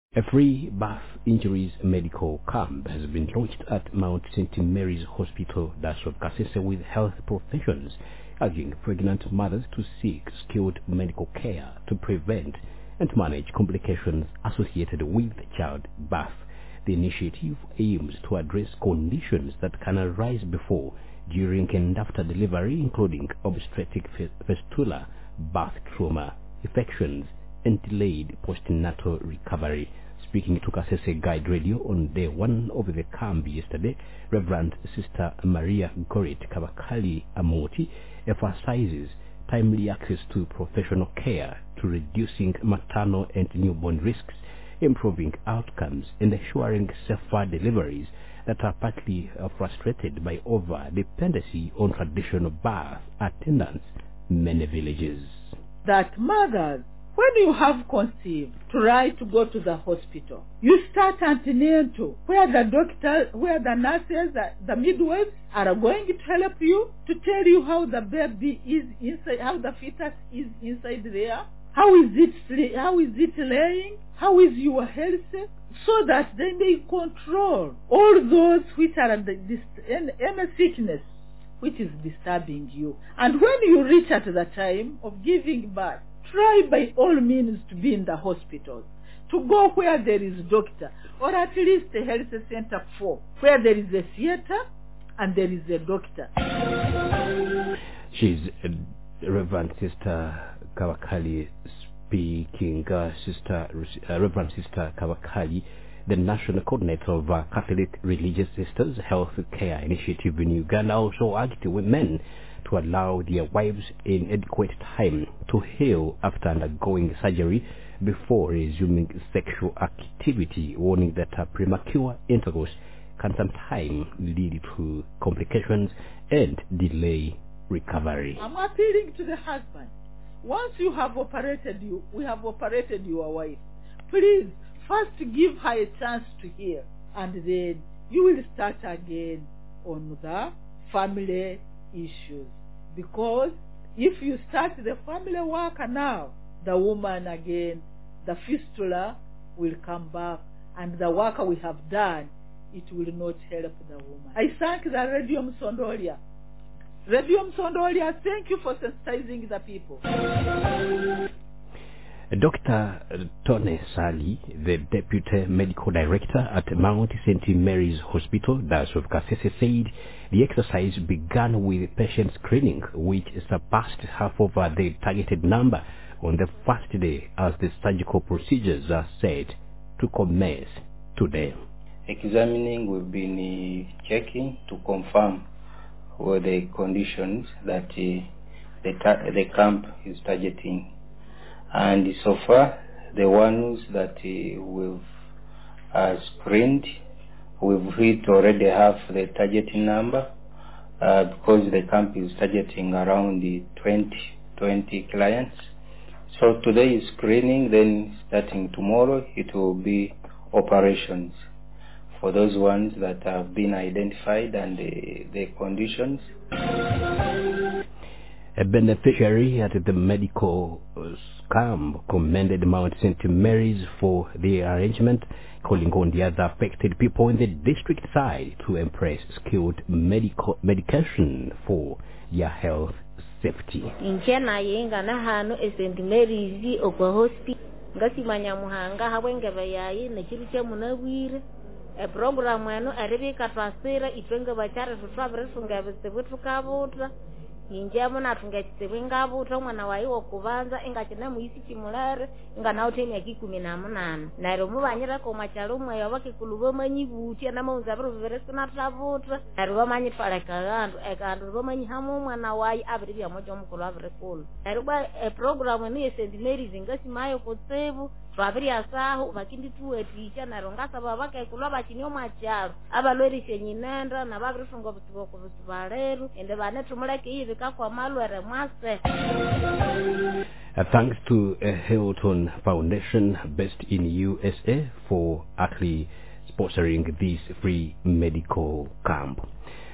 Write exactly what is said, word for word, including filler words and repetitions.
A free birth injuries medical camp has been launched at Mount Saint Mary's Hospital, that's of Kasese, with health professionals urging pregnant mothers to seek skilled medical care to prevent and manage complications associated with childbirth. The initiative aims to address conditions that can arise before, during and after delivery, including obstetric fistula, birth trauma, infections, and delayed postnatal recovery. Speaking to Kasese Guide Radio on day one of the camp yesterday, Reverend Sister Maria Gorit Kabakali Amoti emphasizes timely access to professional care to reducing maternal and newborn risks, improving outcomes, and ensuring safer deliveries that are partly uh, frustrated by over-dependency on traditional birth attendants in many villages. That mothers, when you have conceived, try to go to the hospital. You start antenatal, where the doctor, where the nurses, the, the midwives are going to help you to tell you how the baby is inside, how the fetus is inside there, how is it, how is it laying, how is your health, so that they may control all those which are the, this, any, any sickness which is disturbing you. And when you reach at the time of giving birth, try by all means to be in the hospitals, to go where there is doctor, or at least a health center four, where there is a theater and there is a doctor. She's uh, Reverend Sister Kawakali speaking. Uh, Sister uh, Reverend Sister Kawakali, the national coordinator of uh, Catholic Religious Sisters Health Care Initiative in Uganda, also urged women to allow their wives in adequate time to heal after undergoing surgery before resuming sexual activity, warning that a premature intercourse can sometimes lead to complications and delay recovery. I'm appealing to the husband. Once you have operated you, we have operated your wife, please first give her a chance to heal, and then you will start again on the family issues. Because if you start the family work now, the woman again, the fistula will come back, and the work we have done, it will not help the woman. I thank the Radio Msondolia. Radio Msondolia, thank you for sensitizing the people. Doctor Tony Sali, the Deputy Medical Director at Mount Saint Mary's Hospital, that's of Kasese, said the exercise began with patient screening, which surpassed half of the targeted number on the first day, as the surgical procedures are set to commence today. Examining, we've been uh, checking to confirm what the conditions that uh, the, the camp is targeting. And so far, the ones that uh, we've uh, screened, we've hit already half the targeting number, uh, because the camp is targeting around the twenty, twenty clients. So today is screening, then starting tomorrow, it will be operations for those ones that have been identified and the, the conditions. A beneficiary at the medical camp commended Mount Saint Mary's for the arrangement, calling on the other affected people in the district side to embrace skilled medical medication for their health safety. Inchena yenga na hano Saint Mary's okwa hospital ngasi manyamuhanga habwengebe yayi nechiruche munabwire e program eno aribika twasira itwenge bachara tutwabire sungabe sebutukabutra injamo natunga chitebwengabutra mwana wayi okubanza ingachina muisi chimulare ingana uteni yakikumi na munana naro mubanyira ko machalo mwe yabakikuluba manyibuti na maunza bro veresina trabutra naro bamanyi faleka gandu ekandu bamanyi hamu mwana wayi abiri bya mojo mukulu abrekulu naro ba e program ni Saint Mary's ngasi mayo kotsebu twabiri asaho bakindi tuwe ticha naro ngasa babaka ikulwa bachinyo machalo abalwerishe nyinenda na babiri fungo butiboko butibaleru ende bane tumuleke yivi kwa malwere mwase. Uh, thanks to uh, Hilton Foundation based in U S A for actually sponsoring this free medical camp.